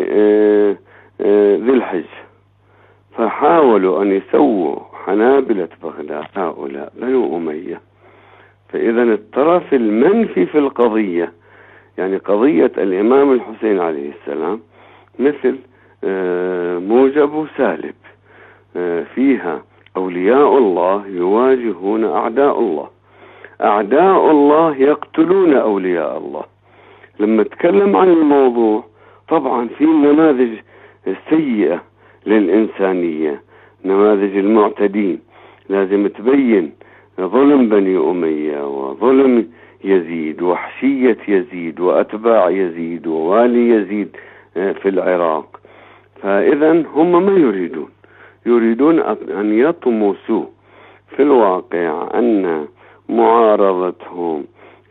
ذي الحجة، فحاولوا أن يسووا حنابلة بغداد هؤلاء بنو أمية. فإذا الطرف المنفي في القضية، يعني قضية الإمام الحسين عليه السلام، مثل موجب وسالب، فيها أولياء الله يواجهون أعداء الله، أعداء الله يقتلون أولياء الله. لما تكلم عن الموضوع طبعا في نماذج سيئة للإنسانية، نماذج المعتدين، لازم تبين ظلم بني أمية وظلم يزيد وحشية يزيد وأتباع يزيد ووالي يزيد في العراق. فإذا هم ما يريدون أن يطمسوا في الواقع أن معارضتهم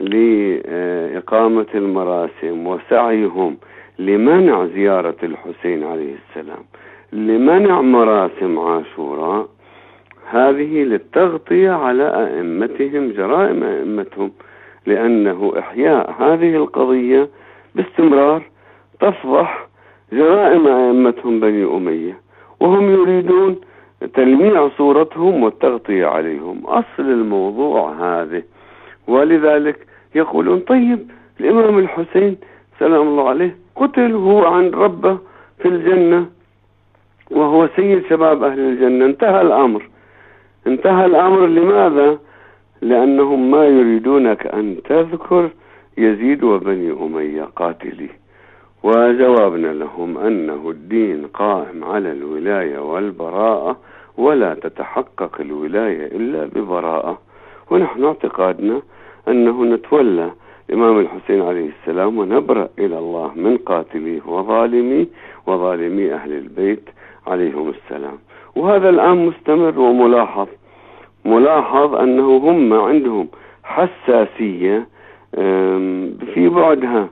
لإقامة المراسم وسعيهم لمنع زيارة الحسين عليه السلام، لمنع مراسم عاشوراء، هذه للتغطية على أئمتهم، جرائم أئمتهم، لأنه إحياء هذه القضية باستمرار تفضح جرائم أئمتهم بني أمية، وهم يريدون تلميع صورتهم والتغطية عليهم. أصل الموضوع هذا، ولذلك يقولون: طيب الإمام الحسين سلام الله عليه قتل وهو عند ربه في الجنة وهو سيد شباب أهل الجنة، انتهى الأمر. لماذا؟ لأنهم ما يريدونك أن تذكر يزيد وبني أمية قاتلي. وجوابنا لهم أنه الدين قائم على الولاية والبراءة، ولا تتحقق الولاية إلا ببراءة. ونحن اعتقادنا أنه نتولى الإمام الحسين عليه السلام ونبرأ إلى الله من قاتليه وظالمي أهل البيت عليهم السلام. وهذا الآن مستمر وملاحظ أنه هم عندهم حساسية في بعدها،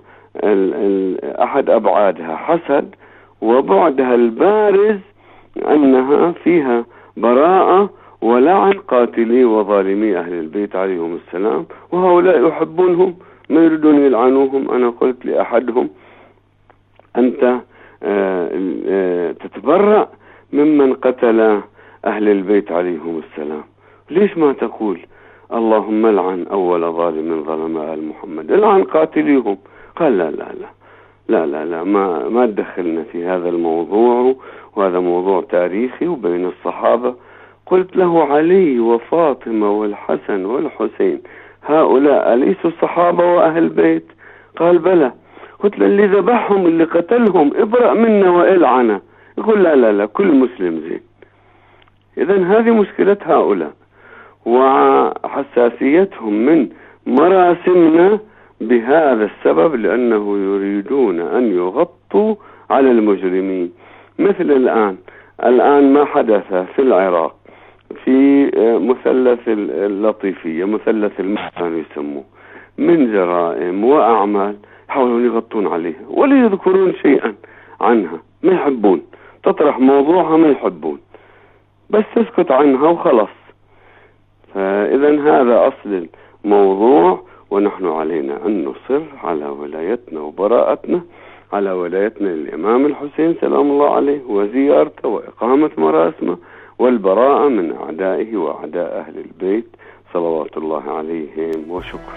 أحد أبعادها حسد، وبعدها البارز أنها فيها براءة ولعن قاتلي وظالمي أهل البيت عليهم السلام. وهؤلاء يحبونهم، ما يريدون يلعنوهم. أنا قلت لأحدهم: أنت تتبرأ ممن قتل أهل البيت عليهم السلام؟ ليش ما تقول اللهم لعن أول ظالم ظلم آل محمد، لعن قاتليهم؟ قال لا لا لا لا لا لا، ما تدخلنا في هذا الموضوع، وهذا موضوع تاريخي وبين الصحابة. قلت له علي وفاطمة والحسن والحسين هؤلاء أليسوا الصحابة وأهل بيت؟ قال بلى. قلت له اللي ذبحهم اللي قتلهم ابرأ منا وإلعنا. يقول لا لا لا، كل مسلم زين. إذن هذه مشكلة هؤلاء وحساسيتهم من مراسمنا بهذا السبب، لأنه يريدون أن يغطوا على المجرمين. مثل الآن ما حدث في العراق في مثلث اللطيفية، مثلث المحسن يسموه، من جرائم وأعمال يحاولون يغطون عليها ولا يذكرون شيئا عنها. ما يحبون تطرح موضوعها، ما يحبون، بس تسكت عنها وخلاص. فإذا هذا أصل الموضوع، ونحن علينا أن نصر على ولايتنا وبراءتنا، على ولايتنا للإمام الحسين سلام الله عليه، وزيارته وإقامة مراسمه، والبراءة من أعدائه وأعداء أهل البيت صلوات الله عليهم. وشكرا.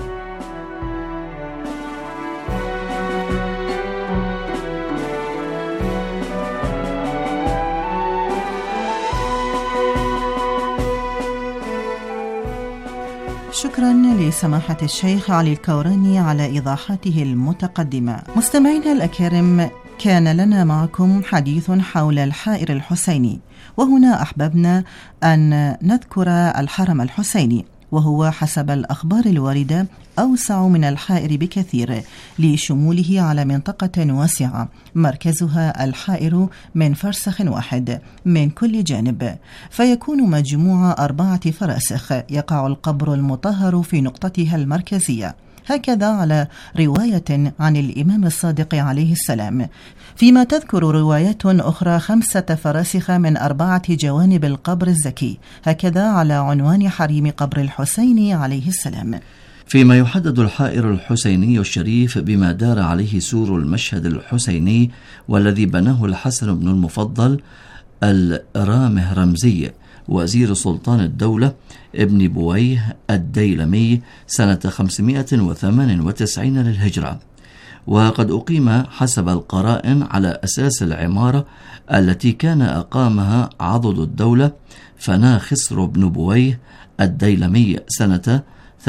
شكرا لسماحة الشيخ علي الكوراني على إيضاحاته المتقدمة. مستمعينا الأكارم، كان لنا معكم حديث حول الحائر الحسيني، وهنا أحببنا أن نذكر الحرم الحسيني، وهو حسب الأخبار الواردة أوسع من الحائر بكثير لشموله على منطقة واسعة مركزها الحائر من فرسخ واحد من كل جانب، فيكون مجموع 4 فراسخ يقع القبر المطهر في نقطتها المركزية، هكذا على رواية عن الإمام الصادق عليه السلام، فيما تذكر روايات أخرى 5 فراسخ من 4 جوانب القبر الزكي، هكذا على عنوان حريم قبر الحسين عليه السلام. فيما يحدد الحائر الحسيني الشريف بما دار عليه سور المشهد الحسيني، والذي بناه الحسن بن المفضل الرامه رمزي وزير سلطان الدولة ابن بويه الديلمي سنة 598 للهجرة. وقد أقيم حسب القرائن على أساس العمارة التي كان أقامها عضد الدولة فنا خسر بن بويه الديلمي سنة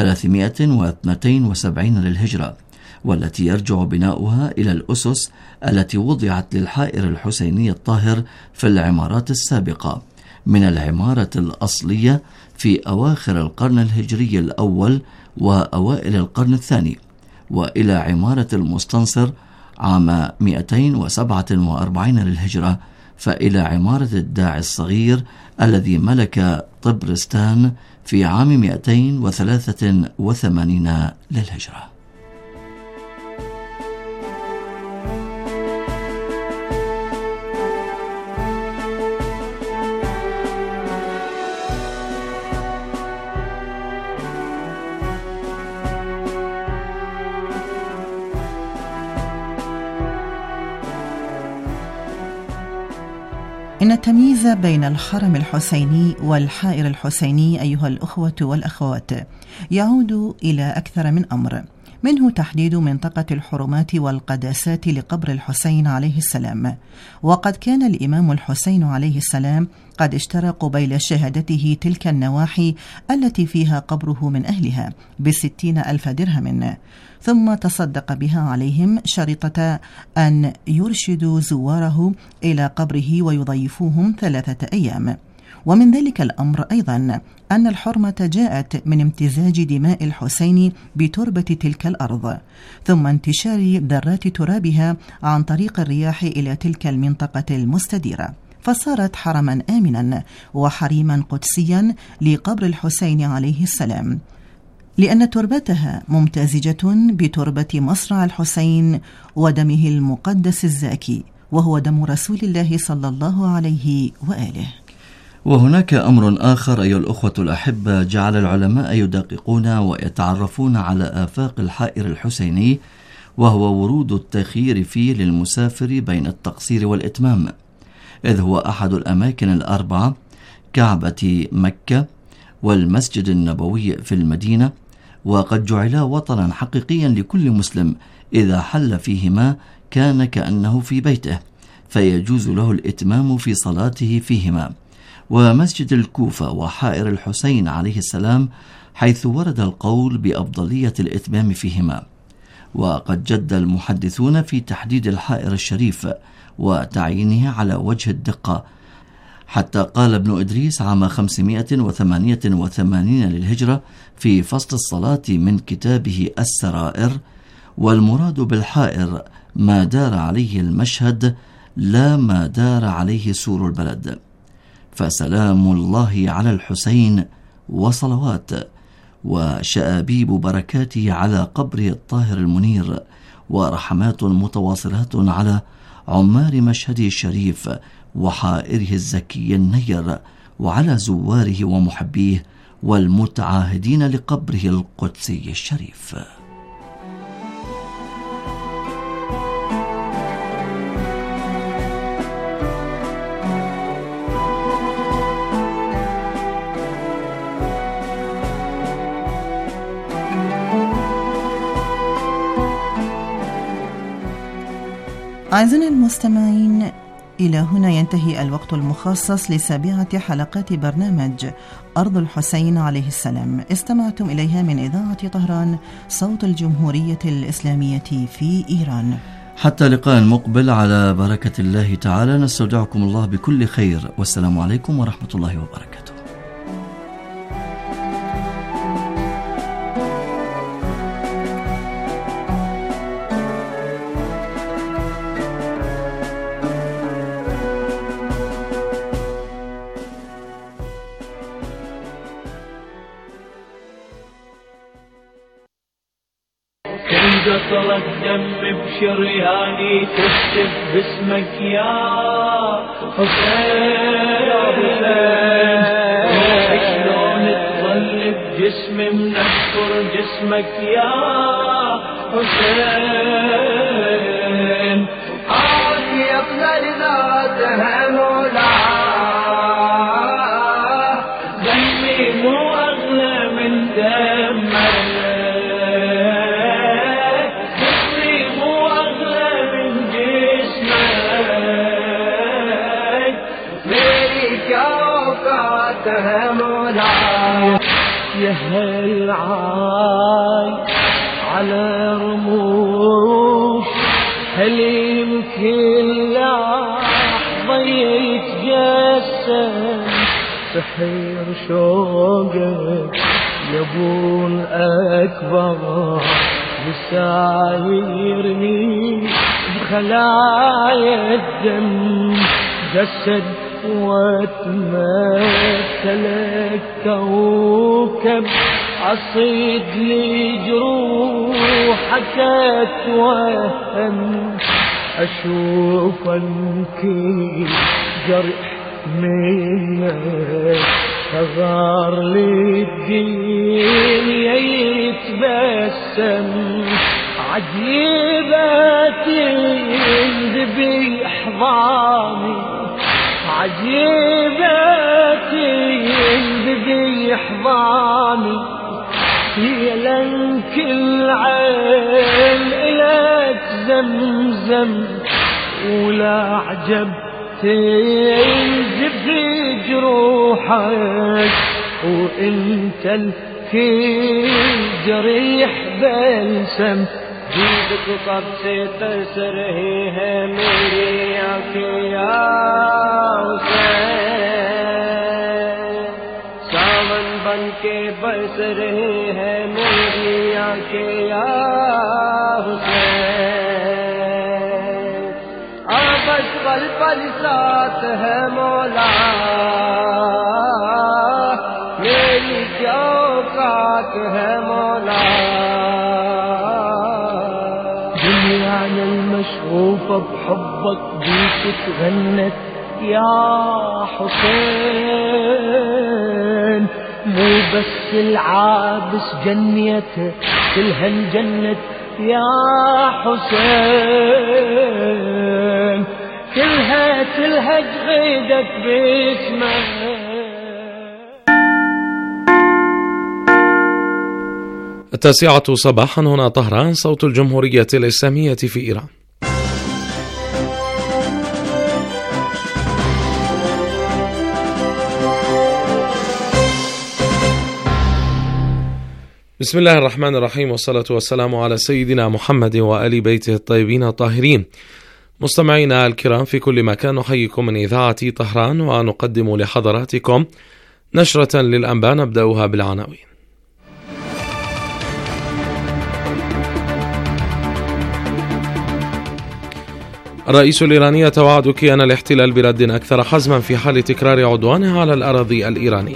372 للهجرة، والتي يرجع بناؤها إلى الأسس التي وضعت للحائر الحسيني الطاهر في العمارات السابقة، من العمارة الأصلية في أواخر القرن الهجري الأول وأوائل القرن الثاني، وإلى عمارة المستنصر عام 247 للهجرة، فإلى عمارة الداعي الصغير الذي ملك طبرستان في عام 283 للهجرة. إن التمييز بين الحرم الحسيني والحائر الحسيني أيها الأخوة والأخوات يعود إلى أكثر من أمر، منه تحديد منطقة الحرمات والقداسات لقبر الحسين عليه السلام. وقد كان الإمام الحسين عليه السلام قد اشترى قبيل شهادته تلك النواحي التي فيها قبره من أهلها ب60,000 درهم، ثم تصدق بها عليهم شريطة أن يرشدوا زواره إلى قبره ويضيفوهم 3 أيام. ومن ذلك الأمر أيضا أن الحرمة جاءت من امتزاج دماء الحسين بتربة تلك الأرض، ثم انتشار ذرات ترابها عن طريق الرياح إلى تلك المنطقة المستديرة، فصارت حرما آمنا وحريما قدسيا لقبر الحسين عليه السلام، لأن تربتها ممتزجة بتربة مصرع الحسين ودمه المقدس الزاكي، وهو دم رسول الله صلى الله عليه وآله. وهناك أمر آخر أيها الأخوة الأحبة جعل العلماء يدققون ويتعرفون على آفاق الحائر الحسيني، وهو ورود التأخير فيه للمسافر بين التقصير والإتمام، إذ هو أحد الأماكن الأربعة، كعبة مكة والمسجد النبوي في المدينة، وقد جعلا وطنا حقيقيا لكل مسلم إذا حل فيهما كان كأنه في بيته، فيجوز له الإتمام في صلاته فيهما. ومسجد الكوفة وحائر الحسين عليه السلام حيث ورد القول بأفضلية الإتمام فيهما، وقد جد المحدثون في تحديد الحائر الشريف وتعيينه على وجه الدقة، حتى قال ابن إدريس عام 588 للهجرة في فصل الصلاة من كتابه السرائر: والمراد بالحائر ما دار عليه المشهد لا ما دار عليه سور البلد، فسلام الله على الحسين وصلوات، وشآبيب بركاته على قبره الطاهر المنير، ورحمات متواصلات على عمار مشهده الشريف وحائره الزكي النير، وعلى زواره ومحبيه والمتعاهدين لقبره القدسي الشريف. أعزائنا المستمعين، إلى هنا ينتهي الوقت المخصص لسابعة حلقات برنامج أرض الحسين عليه السلام، استمعتم إليها من إذاعة طهران صوت الجمهورية الإسلامية في إيران. حتى لقاء مقبل على بركة الله تعالى، نستودعكم الله بكل خير، والسلام عليكم ورحمة الله وبركاته. قطرة دم بشرياني تكتب باسمك يا حسين، شلون تظل بجسمي منكر جسمك يا حسين، عادي أفضل ذاتها مولاه، دمي مو أغلى من دمك، يا هالعاي على رموش هل يمكن لحظة يتجسم سحر شوقك يبون أكبر يسايرني بخلايا الدم جسد واتمثلك كوكب عصيد لي جروحك اتوهم اشوف انكي جرح منك صغار لي الدين يتبسم عجيبة ينذبي احضاني عجيبة ينذبي احضاني يا لنك العين إلك زمزم ولا عجب تنزف جروحك وانت الكل جريح بلسم جيدك طب سے تسر ہے میری آنکھیں حسین ساون بن کے برس رہے ہیں میری آنکھیں حسین آبس پل پل ساتھ ہے مولا میری کیا اوقات ہے مولا دنيانا المشغوفة بحبك بيك تغنت يا حسين مو بس العابس جنيته كلها انجنت يا حسين كلها تلهج غيدك باسمك. التاسعة صباحا، هنا طهران، صوت الجمهورية الإسلامية في إيران. بسم الله الرحمن الرحيم، والصلاة والسلام على سيدنا محمد وآل بيته الطيبين الطاهرين. مستمعينا الكرام في كل مكان، نحييكم من إذاعة طهران ونقدم لحضراتكم نشرة للأنباء نبدأها بالعناوين. الرئيس الإيراني يتوعد كيان الاحتلال برد أكثر حزما في حال تكرار عدوانه على الأراضي الإيرانية.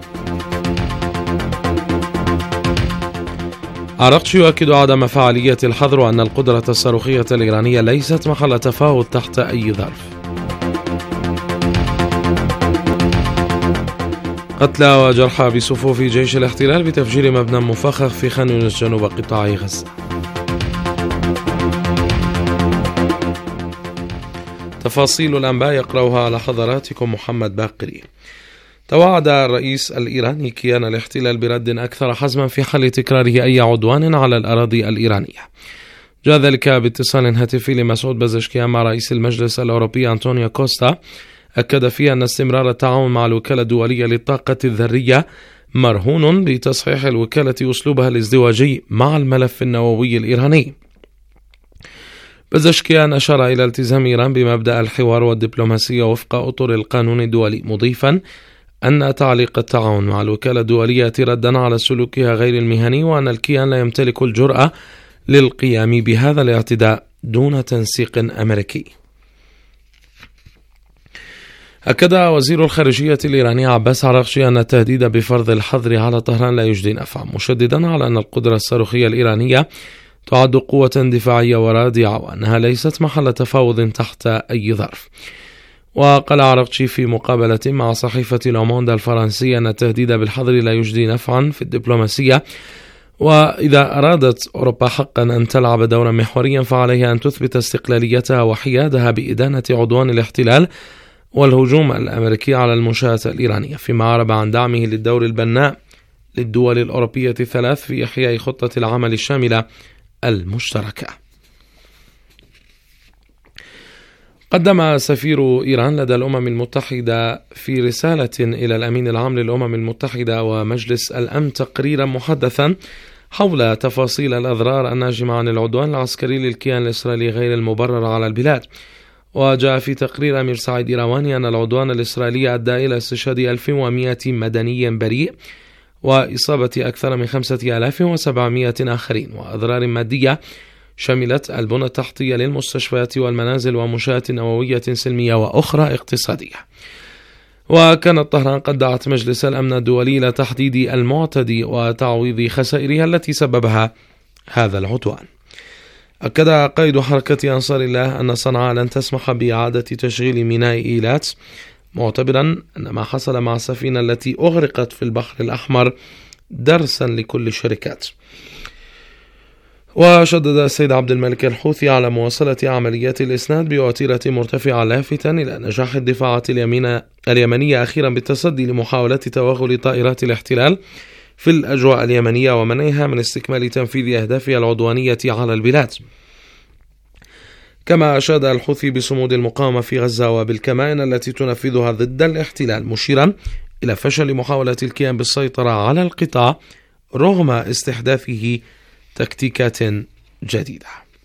عرقتش يؤكد عدم فعالية الحظر وأن القدرة الصاروخية الإيرانية ليست محل تفاوض تحت أي ظرف. قتلى وجرحى بصفوف جيش الاحتلال بتفجير مبنى مفخخ في خان يونس جنوب قطاع غزة. تفاصيل الأنباء يقرأها على حضراتكم محمد باقري. توعد الرئيس الإيراني كيان الاحتلال برد أكثر حزما في حال تكراره أي عدوان على الأراضي الإيرانية. جاء ذلك باتصال هاتفي لمسعود بزشكيان مع رئيس المجلس الأوروبي أنطونيو كوستا، أكد فيه أن استمرار التعاون مع الوكالة الدولية للطاقة الذرية مرهون بتصحيح الوكالة أسلوبها الازدواجي مع الملف النووي الإيراني. بزشكيان أشار إلى التزام إيران بمبدأ الحوار والدبلوماسية وفق أطر القانون الدولي، مضيفا أن تعليق التعاون مع الوكالة الدولية ردا على سلوكها غير المهني، وأن الكيان لا يمتلك الجرأة للقيام بهذا الاعتداء دون تنسيق أمريكي. أكد وزير الخارجية الإيراني عباس عراقشي أن التهديد بفرض الحظر على طهران لا يجدي نفعا، مشددا على أن القدرة الصاروخية الإيرانية تعد قوة دفاعية ورادعة، وأنها ليست محل تفاوض تحت أي ظرف. وقال عراقشي في مقابلة مع صحيفة لوموند الفرنسية أن التهديد بالحظر لا يجدي نفعا في الدبلوماسية، وإذا أرادت أوروبا حقا أن تلعب دورا محوريا فعليها أن تثبت استقلاليتها وحيادها بإدانة عدوان الاحتلال والهجوم الأمريكي على المنشآت الإيرانية، فيما أعرب عن دعمه للدور البناء للدول الأوروبية الثلاث في إحياء خطة العمل الشاملة المشتركة. قدم سفير إيران لدى الأمم المتحدة في رسالة إلى الأمين العام للأمم المتحدة ومجلس الأمن تقريرا محدثا حول تفاصيل الأضرار الناجمة عن العدوان العسكري للكيان الإسرائيلي غير المبرر على البلاد. وجاء في تقرير أمير سعيد إيرواني أن العدوان الإسرائيلي أدى إلى استشهاد 1100 مدني بريء وإصابة أكثر من 5700 آخرين، وأضرار مادية شملت البنى التحتية للمستشفيات والمنازل ومنشآت نووية سلمية وأخرى اقتصادية. وكانت طهران قد دعت مجلس الأمن الدولي إلى تحديد المعتدي وتعويض خسائرها التي سببها هذا العدوان. أكد قائد حركة أنصار الله أن صنعاء لن تسمح بإعادة تشغيل ميناء إيلات، معتبرا أن ما حصل مع السفينة التي أغرقت في البحر الأحمر درسا لكل الشركات. وشدد السيد عبد الملك الحوثي على مواصلة عمليات الإسناد بوتيرة مرتفعة، لافتا إلى نجاح الدفاعات اليمنية أخيرا بالتصدي لمحاولة توغل طائرات الاحتلال في الأجواء اليمنية ومنعها من استكمال تنفيذ أهدافها العدوانية على البلاد. كما أشاد الحوثي بصمود المقاومة في غزة وبالكمائن التي تنفذها ضد الاحتلال، مشيرا إلى فشل محاولة الكيان بالسيطرة على القطاع رغم استحداثه تكتيكات جديدة.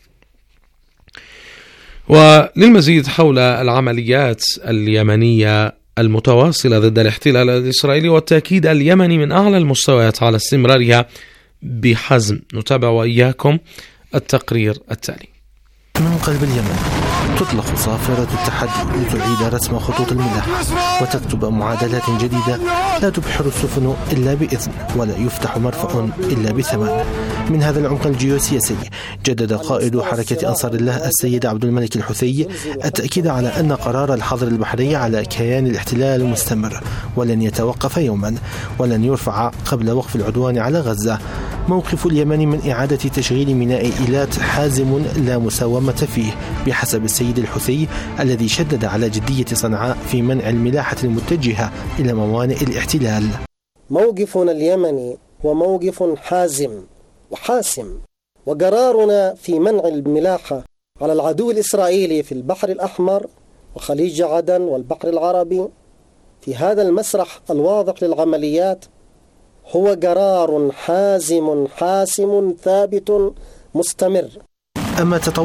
وللمزيد حول العمليات اليمنية المتواصلة ضد الاحتلال الإسرائيلي والتأكيد اليمني من أعلى المستويات على استمرارها بحزم، نتابع وإياكم التقرير التالي. من قلب اليمن تطلق صافرة التحدي لتعيد رسم خطوط الملاح وتكتب معادلات جديدة. لا تبحر السفن إلا بإذن، ولا يفتح مرفأ إلا بثمن. من هذا العمق الجيوسياسي جدد قائد حركة أنصار الله السيد عبد الملك الحوثي التأكيد على أن قرار الحظر البحري على كيان الاحتلال مستمر ولن يتوقف يوما ولن يرفع قبل وقف العدوان على غزة. موقف اليمن من إعادة تشغيل ميناء إيلات حازم لا مساومة فيه بحسب السيد الحوثي الذي شدد على جدية صنعاء في منع الملاحة المتجهة إلى موانئ الاحتلال. موقفنا اليمني هو موقف حازم وحاسم، وقرارنا في منع الملاحة على العدو الإسرائيلي في البحر الأحمر وخليج عدن والبحر العربي في هذا المسرح الواضح للعمليات هو قرار حازم حاسم ثابت مستمر. أما